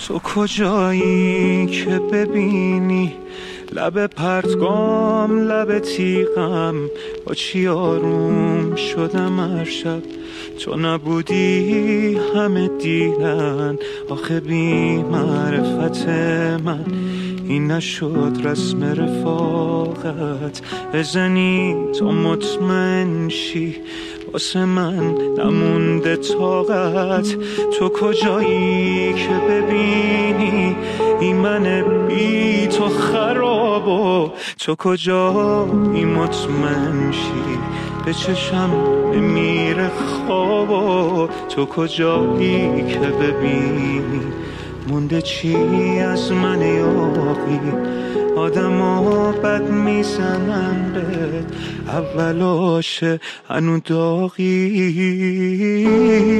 تو کجایی که ببینی لب پرتگام لب تیغم با چی آروم شدم هر شب تو نبودی همه دیرن آخه بی معرفت من این نشد رسم رفاقت بزنی تو مطمئن شی واسه من نمونده طاقت تو کجایی که ببینی این من بی تو خراب و تو کجایی مطمئن شی به چشم نمیره خواب و تو کجایی که ببینی مونده چی از من یابی آدم ها بد میزنن به اول آشه هنو داغی